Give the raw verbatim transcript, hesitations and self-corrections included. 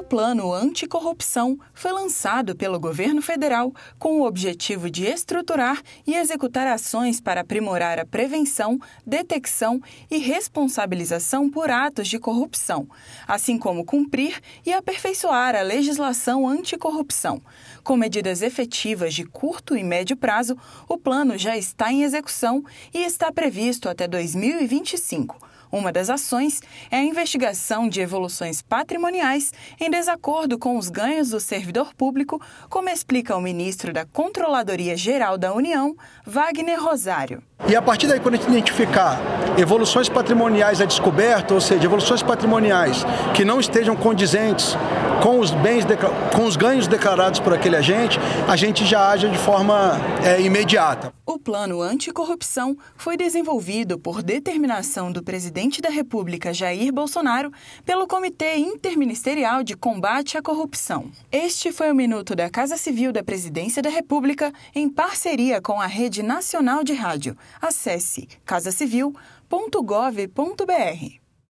Plano Anticorrupção foi lançado pelo governo federal com o objetivo de estruturar e executar ações para aprimorar a prevenção, detecção e responsabilização por atos de corrupção, assim como cumprir e aperfeiçoar a legislação anticorrupção. Com medidas efetivas de curto e médio prazo, o plano já está em execução e está previsto até dois mil e vinte e cinco. Uma das ações é a investigação de evoluções patrimoniais em desacordo com os ganhos do servidor público, como explica o ministro da Controladoria Geral da União, Wagner Rosário. E a partir daí, quando a gente identificar evoluções patrimoniais a descoberto, ou seja, evoluções patrimoniais que não estejam condizentes com os bens, com os ganhos declarados por aquele agente, a gente já age de forma é, imediata. O Plano Anticorrupção foi desenvolvido por determinação do presidente da República, Jair Bolsonaro, pelo Comitê Interministerial de Combate à Corrupção. Este foi o Minuto da Casa Civil da Presidência da República, em parceria com a Rede Nacional de Rádio. Acesse casa civil ponto gov ponto br.